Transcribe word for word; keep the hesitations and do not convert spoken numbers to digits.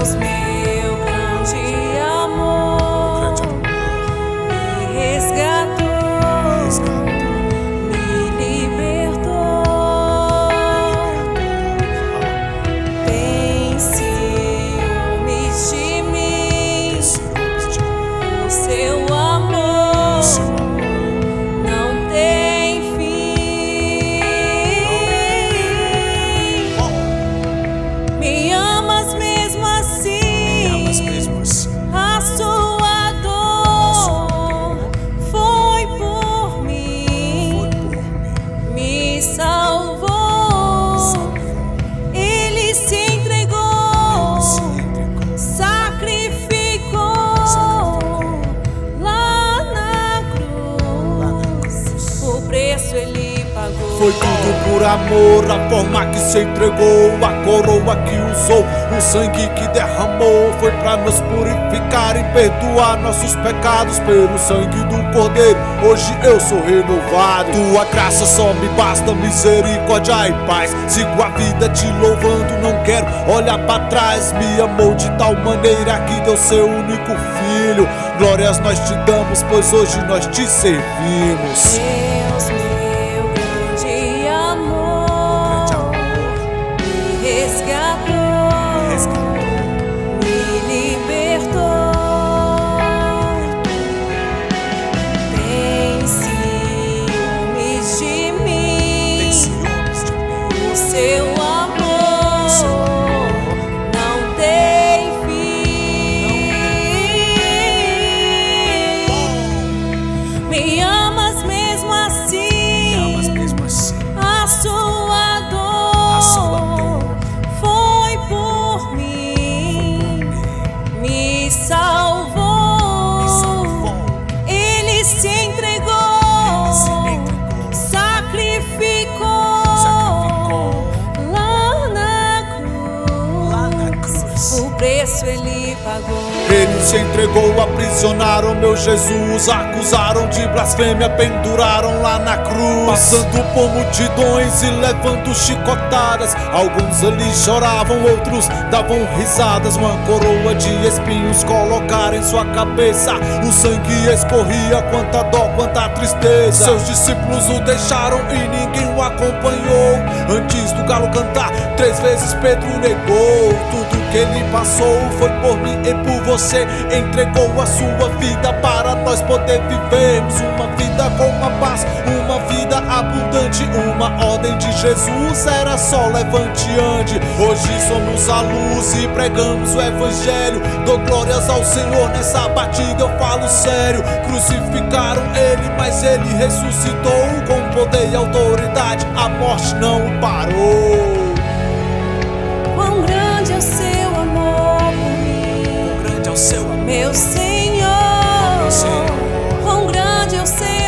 Foi tudo por amor, a forma que se entregou, a coroa que usou, o sangue que derramou. Foi pra nos purificar e perdoar nossos pecados pelo sangue do Cordeiro. Hoje eu sou renovado, tua graça só me basta, misericórdia e paz. Sigo a vida te louvando, não quero olhar pra trás. Me amou de tal maneira que deu seu único filho. Glórias nós te damos, pois hoje nós te servimos. Deus, meu grande amor, me resgatou, me libertou. Tem ciúmes de mim, o seu amor não tem fim. Me amas mesmo assim, a sua dor foi por mim, me salvou. Ele se entregou, sacrificou lá na cruz, o preço ele pagou. Ele se entregou, aprisionaram meu Jesus, acusaram de blasfêmia, penduraram lá na cruz, passando por multidões e levando chicotadas. Alguns ali choravam, outros davam risadas. Uma coroa de espinhos colocaram em sua cabeça, o sangue escorria, quanta dó, quanta tristeza. Seus discípulos o deixaram e ninguém o acompanhou. Antes do galo cantar, três vezes Pedro negou. Tudo que ele passou foi por mim e por você. Entregou a sua vida para nós poder vivermos uma vida com a paz, uma vida abundante. Uma ordem de Jesus era só levante e ande. Hoje somos a luz e pregamos o evangelho. Dou glórias ao Senhor, nessa batida eu falo sério. Crucificaram ele, mas ele ressuscitou. Com poder e autoridade a morte não o parou. Quão grande é o seu amor por mim, Grande é o seu amor, meu Senhor. meu Senhor. Quão grande é o seu